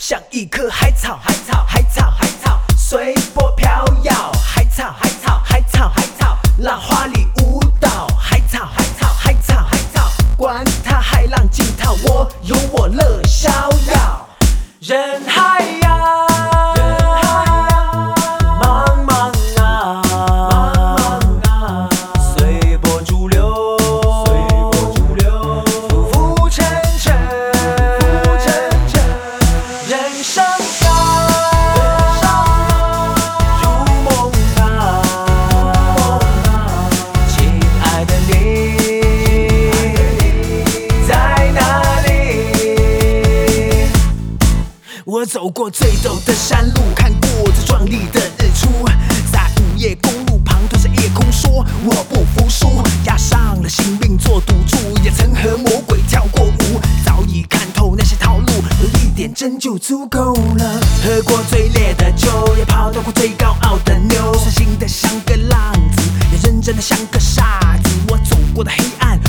像一棵海草，海草，海草，海草，随波飘摇，海草，海草，海草，海草，浪花里舞蹈，海草，海草，海草，海草，管它海浪惊涛，我有我乐逍遥。人海呀，茫茫啊，随波逐流，浮沉沉，人生如梦啊，亲爱的你在哪里？我走过最陡的山路，看过最壮丽的日出，在午夜公路旁对着夜空说我不服输，押上了性命做赌注，也曾和魔鬼跳过舞，早已看透那些套路，有一点真就足够了。喝过最烈的酒，也泡到过最高傲的妞，率性的像个浪子，也认真的像个傻子。我走过的黑暗